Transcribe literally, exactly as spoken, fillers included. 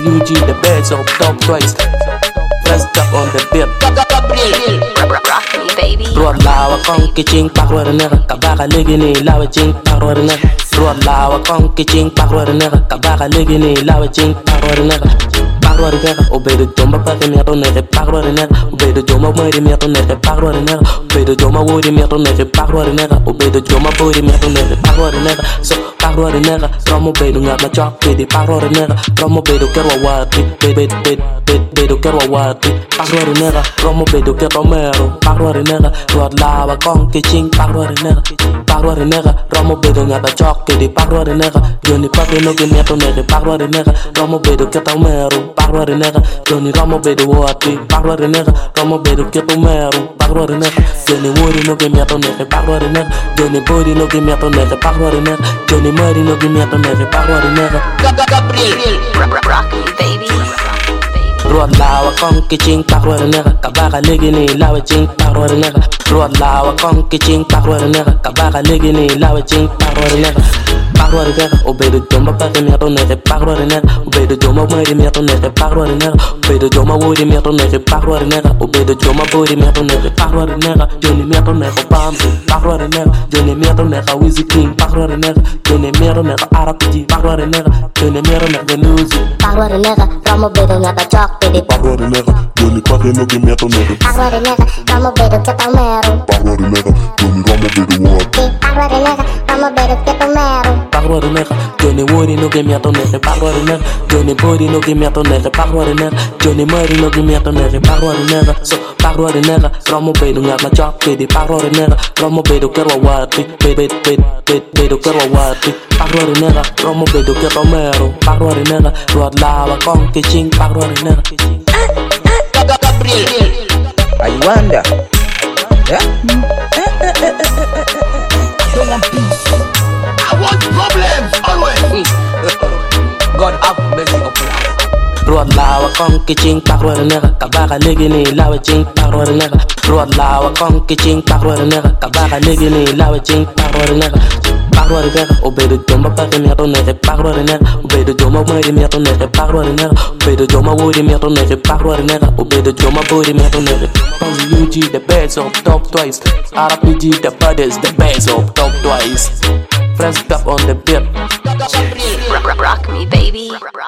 U G, the beds of top twice. Pressed up on the beat. Rock me, baby. Ruột lao con cái chinh bạc rồi nè, cả ba cái lưỡi này lao chinh bạc rồi nè. Ruột lao con cái chinh bạc rồi nè, cả ba cái lưỡi này lao chinh bạc rồi nè. Bạc rồi nè, obedo jomba pa que me ato nè, bạc rồi nè, obedo jomba mới đi me ato nè, bạc rồi nè, obedo jomba vui đi me ato nè, bạc rồi nè, obedo jomba vui đi me ato nè, bạc rồi nè. So bạc rồi nè, from obedo ngap na chok đi bạc rồi nè, from obedo kerwa wati, bed bed bed bedo kerwa wati, bạc rồi nè, from obedo kerwa mero, bạc rồi nè, ruột lao con cái chinh bạc rồi nè, bạc rồi nè, from obedo ngap na chok đi bạc rồi nè, Johnny pa que no que me ato nè, bạc rồi nè, from obedo kerwa mero. Bagro renega, Johnny Ramo bedo wati. Bagro renega, Ramo bedo keto mero. Bagro renega, Johnny Woody no que me ato nega. Bagro renega, Johnny Body no que me ato nega. Bagro renega, Johnny Murray no que me ato nega. Bagro renega, Gabriel, rock me, baby. ruột lao con cái chinh bagro renega, cả ba cái lưỡi này lao chinh bagro renega. Ruột lao con cái chinh bagro renega, cả ba cái lưỡi này lao chinh bagro renega. Bagro renega, obedo jomba pa que me ato nega. Bagro renega, obedo jomba mới đi me ato nega. Bagro renega, obedo jomba vui đi me ato nega. Bagro renega, obedo jomba vui đi me ato nega. Bagro renega, Johnny me ato nega Bambi. Bagro renega, Johnny me ato nega Wizzy King. Bagro renega, Johnny me ato nega R P G. Bagro renega, Johnny me ato nega Nuzi. Bagro renega, Ramo bedo ngata chok di Bagro renega, Johnny pa que no que me ato nega. Bagro renega, Ramo bedo keto mero. Bagro renega, Johnny Ramo bedo wati. Bagro renega, Ramo bedo keto mero. Bagro renega, Johnny Woody no que me ato nega. Bagro renega, Johnny Body no que me ato nega. Bagro renega, Johnny Murray no que me ato nega. Bagro renega, so bagro renega, Ramo bedo ngap na chok di Bagro renega, Ramo bedo kerwa wati. Bed bed bed bed bedo kerwa wati. Bagro renega, Ramo bedo keto mero. Bagro renega, ruột lao con cái chinh bagro renega. Gabriel, I wonder. Yeah? I want problems always. God have mercy upon us. Ruột lao con cái chinh bagro renega, cả ba cái lưỡi này lao chinh bagro renega. Ruột lao con cái chinh bagro renega, cả ba cái lưỡi này lao chinh bagro renega. Bagro renega, obedo jomba pa que me ato nega. Bagro renega, obedo jomba mới đi me ato nega. Bagro renega, obedo jomba vui đi me ato nega. Bagro renega, obedo jomba vui đi me ato nega. U G, the best of top twice. R P G, the baddest, the best of top twice. Pressed up on the beat. rock me, baby.